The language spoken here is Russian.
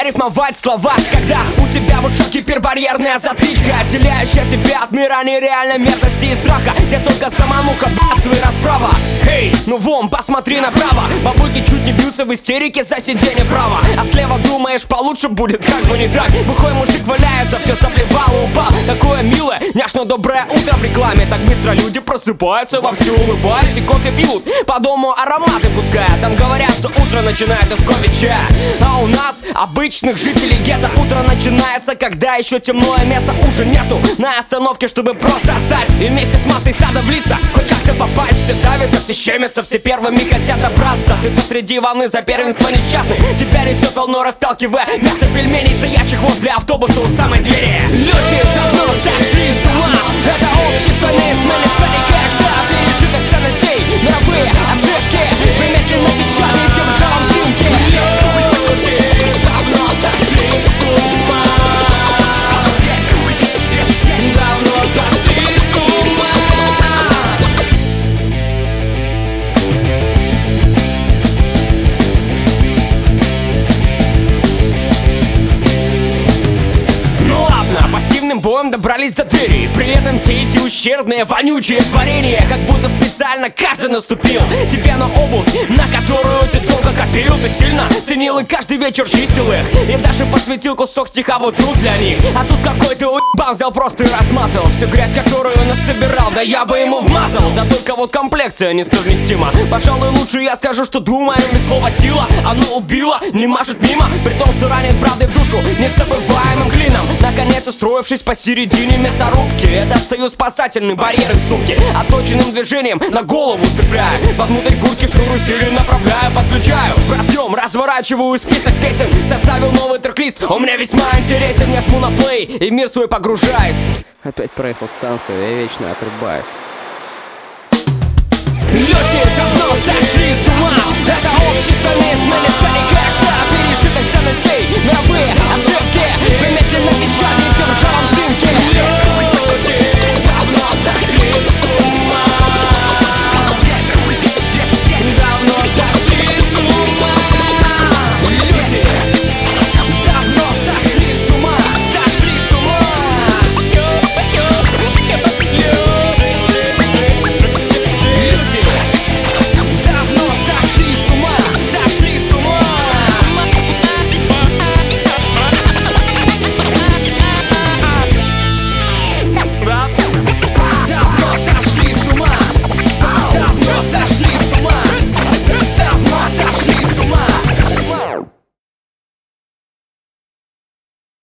рифмовать слова, когда у тебя в ушах гипербарьерная затычка, отделяющая тебя от мира нереальной мерзости и страха, где только самомуха, бабство и расправа. Эй, ну вон, посмотри направо, бабульки чуть не бьются в истерике за сиденье права, а слева думаешь, получше будет, как бы не так. Бухой мужик валяется, все соплевало, упал. Такое милое, няшно-доброе утро в рекламе. Так быстро люди просыпаются, вовсю улыбаясь и кофе пьют, по дому ароматы пуская. Там говорят, что утро начинается с кофе чая. А у нас, обычных жителей гетто, утро начинается, когда еще темное место уже нету на остановке, чтобы просто встать и вместе с массой стада влиться, хоть как-то попасть. Все давятся, все щемятся, все первыми хотят добраться. Ты посреди волны за первенство несчастный, тебя несет волной, расталкивая мясо пельменей, стоящих возле автобуса у самой двери. Люди давно сошли с ума, это общество не изменится никогда. Пережитых ценностей, мировые ошибки вы медленно печатаете в ржавом цинке. Люди давно сошли с ума, давно сошли с ума. Ну ладно, пассивным боем добрались до двери. При этом все эти ущербные, вонючие творения, как будто специально каждый наступил тебе на обувь, на которую ты долго копил. Ты сильно ценил и каждый вечер чистил их, и даже посвятил кусок стиха вот тут для них. А тут какой-то уебан взял просто и размазал всю грязь, которую насобирал. Да я бы ему вмазал, да только вот комплекция несовместима. Пожалуй, лучше я скажу, что думаю, ведь слово сила, оно убило, не машет мимо, при том, что ранит правдой в душу незабываемым клином. Наконец, устроившись посередине мясорубки, я достаю спасательный барьер из сумки, отточенным движением на голову цепляю, вовнутрь куртки шнур усилий направляю, подключаю в разъем, разворачиваю список песен, составил новый трек-лист, он мне весьма интересен. Я жму на плей и в мир свой погружаюсь. Опять проехал станцию, я вечно отрубаюсь. Люди давно сошли с ума, это общество не изменится никогда. Пережитых ценностей, мировые ошибки вы медленно печатаете в ржавом цинке. Люди давно сошли с ума, давно сошли с ума. Люди давно сошли с ума, сошли с ума. Давно сошли с ума, сошли с ума.